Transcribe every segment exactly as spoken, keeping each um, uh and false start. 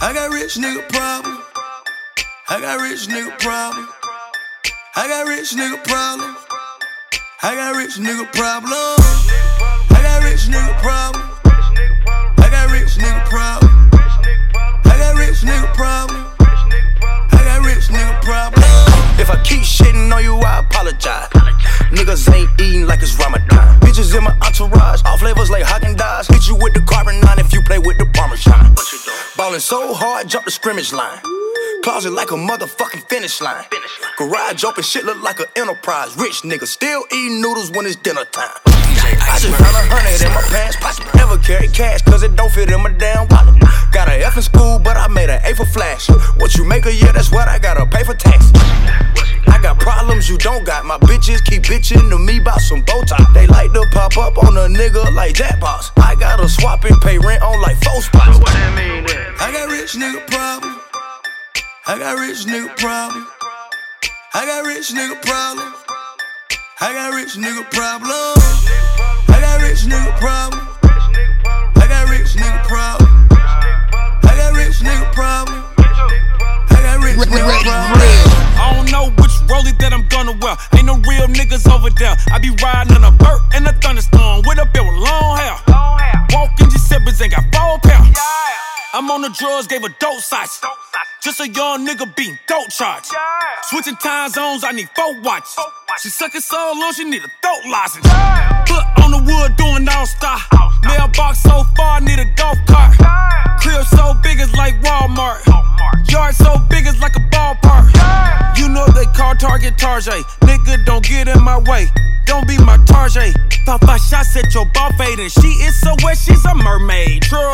I got rich nigga problem. I got rich nigga problem. I got rich nigga problem. I got rich nigga problem. I got rich nigga problem. I got rich nigga problem. I got rich nigga problem. I got rich nigga problem. If I keep shitting on you, I apologize. Niggas ain't eating like it's Ramadan. Bitches in my entourage, all flavors like Haagen-Dazs. Hit you with the carbon nine if you play with the Parmesan. Ballin' so hard, jump the scrimmage line. Closet like a motherfucking finish line. Garage open, shit look like an enterprise. Rich nigga still eating noodles when it's dinner time. I just found a hundred in my pants pocket. Never carry cash cause it don't fit in my damn wallet. Got an F in school but I made an A for flash. What you make a year, that's what I gotta pay for tax. I got problems you don't got. My bitches keep bitching to me about some Botox. They like to pop up on a nigga like jackpots. I gotta swap and pay rent on like four spots. What that mean then? I got rich nigga problem. I got rich nigga problem. I got rich nigga problem. I got rich nigga problem. I got rich nigga problem. I got rich nigga problem. I got rich nigga problem. I got rich nigga problem. I don't know which rollie that I'm gonna wear. Ain't no real niggas over there. I be riding in a vert and a thunderstorm with a bill with long hair. Walking Giuseppe's ain't got four pounds. I'm on the drugs, gave a dope size. Just a young nigga beating dope charge. Switching time zones, I need four watches. She suckin' so long, she need a throat license. Foot on the wood doing all-star. Mailbox so far, need a golf cart. Crib so big it's like Walmart. Yard so big it's like a ballpark. You know they call Target Tarjay. Nigga, don't get in my way. Don't be my Tarjay. Pop five shots at your ball fade and she is so wet, she's a mermaid. True.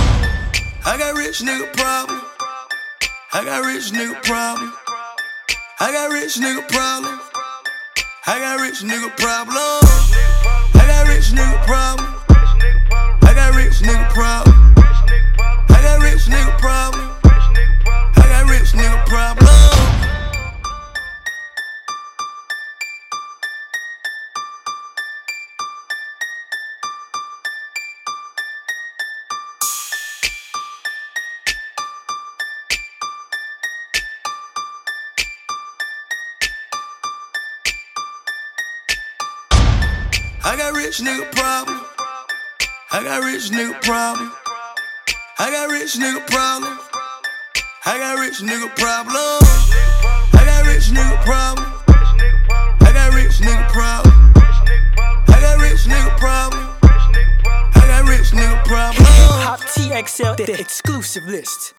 I got rich nigga problem. I got rich nigga problem. I got rich nigga problem. I got rich nigga problem. I got rich nigga problem. I got rich nigga problem. I got rich nigga problem. I got rich nigga problem. I got rich nigga problem. I got rich nigga problem. I got rich nigga problem. I got rich nigga problem. I got rich nigga problem. I got rich nigga problem. I got rich nigga problem. I got rich nigga problem. Hop T X L, the exclusive list.